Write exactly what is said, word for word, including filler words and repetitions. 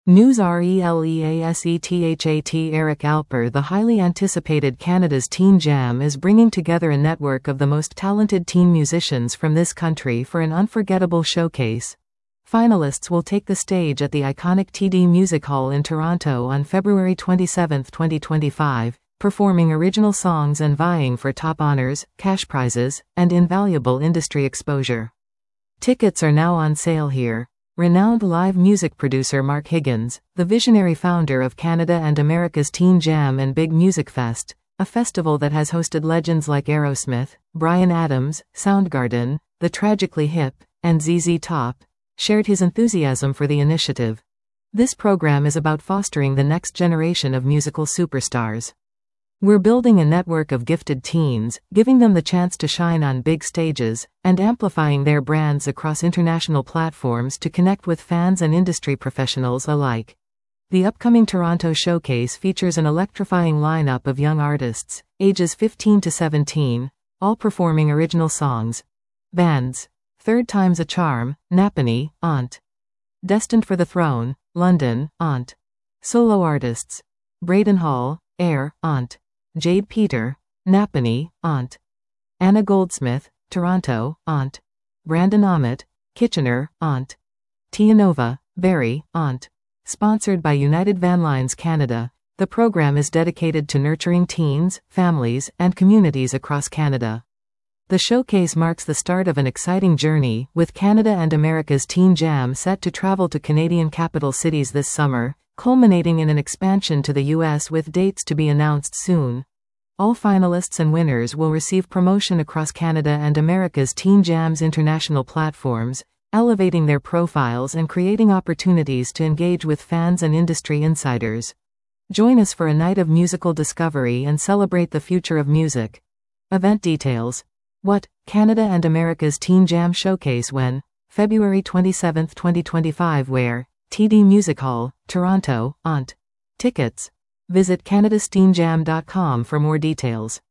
News Releasethathat Eric Alper. The highly anticipated Canada's Teen Jam is bringing together a network of the most talented teen musicians from this country for an unforgettable showcase. Finalists will take the stage at the iconic T D Music Hall in Toronto on February twenty-seventh, twenty twenty-five, performing original songs and vying for top honors, cash prizes, and invaluable industry exposure. Tickets are now on sale here. Renowned live music producer Mark Higgins, the visionary founder of Canada and America's Teen Jam and Big Music Fest, a festival that has hosted legends like Aerosmith, Bryan Adams, Soundgarden, The Tragically Hip, and Z Z Top, shared his enthusiasm for the initiative. This program is about fostering the next generation of musical superstars. We're building a network of gifted teens, giving them the chance to shine on big stages, and amplifying their brands across international platforms to connect with fans and industry professionals alike. The upcoming Toronto showcase features an electrifying lineup of young artists, ages fifteen to seventeen, all performing original songs. Bands: Third Time's a Charm, Napanee, Aunt. Destined for the Throne, London, Aunt. Solo artists: Braden Hall, Air, Aunt. Jade Peter, Napanee, Aunt. Anna Goldsmith, Toronto, Aunt. Brandon Ahmet, Kitchener, Aunt. Tia Nova, Barrie, Aunt. Sponsored by United Van Lines Canada, the program is dedicated to nurturing teens, families, and communities across Canada. The showcase marks the start of an exciting journey, with Canada and America's Teen Jam set to travel to Canadian capital cities this summer, culminating in an expansion to the U S with dates to be announced soon. All finalists and winners will receive promotion across Canada and America's Teen Jam's international platforms, elevating their profiles and creating opportunities to engage with fans and industry insiders. Join us for a night of musical discovery and celebrate the future of music. Event details. What? Canada and America's Teen Jam Showcase when? February twenty-seventh, twenty twenty-five. Where? T D Music Hall, Toronto, Aunt. Tickets. Visit canadasteenjam dot com for more details.